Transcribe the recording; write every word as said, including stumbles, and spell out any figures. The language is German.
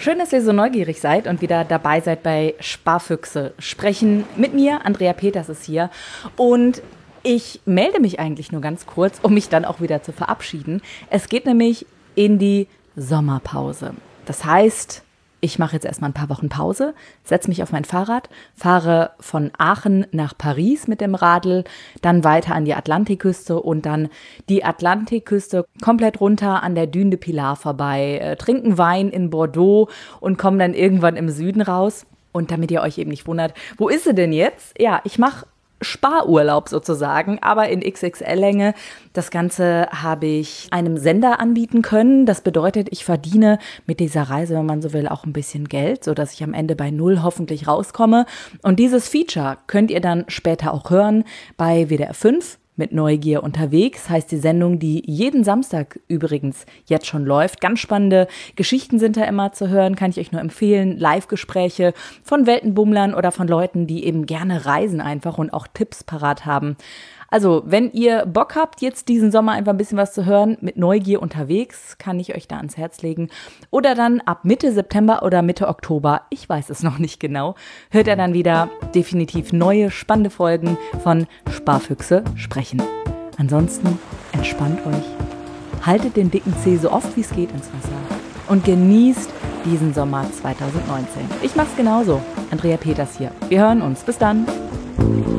Schön, dass ihr so neugierig seid und wieder dabei seid bei Sparfüchse sprechen. Mit mir, Andrea Peters ist hier. Und ich melde mich eigentlich nur ganz kurz, um mich dann auch wieder zu verabschieden. Es geht nämlich in die Sommerpause. Das heißt, ich mache jetzt erstmal ein paar Wochen Pause, setze mich auf mein Fahrrad, fahre von Aachen nach Paris mit dem Radl, dann weiter an die Atlantikküste und dann die Atlantikküste komplett runter an der Dune de Pilar vorbei, äh, trinken Wein in Bordeaux und kommen dann irgendwann im Süden raus. Und damit ihr euch eben nicht wundert, wo ist sie denn jetzt? Ja, ich mache Sparurlaub sozusagen, aber in X X L-Länge. Das Ganze habe ich einem Sender anbieten können. Das bedeutet, ich verdiene mit dieser Reise, wenn man so will, auch ein bisschen Geld, sodass ich am Ende bei null hoffentlich rauskomme. Und dieses Feature könnt ihr dann später auch hören bei W D R fünf. Mit Neugier unterwegs, heißt die Sendung, die jeden Samstag übrigens jetzt schon läuft. Ganz spannende Geschichten sind da immer zu hören, kann ich euch nur empfehlen. Live-Gespräche von Weltenbummlern oder von Leuten, die eben gerne reisen einfach und auch Tipps parat haben. Also, wenn ihr Bock habt, jetzt diesen Sommer einfach ein bisschen was zu hören, mit Neugier unterwegs, kann ich euch da ans Herz legen. Oder dann ab Mitte September oder Mitte Oktober, ich weiß es noch nicht genau, hört ihr dann wieder definitiv neue, spannende Folgen von Sparfüchse sprechen. Ansonsten entspannt euch, haltet den dicken Zeh so oft wie es geht ins Wasser und genießt diesen Sommer zwanzig neunzehn. Ich mach's genauso. Andrea Peters hier. Wir hören uns. Bis dann.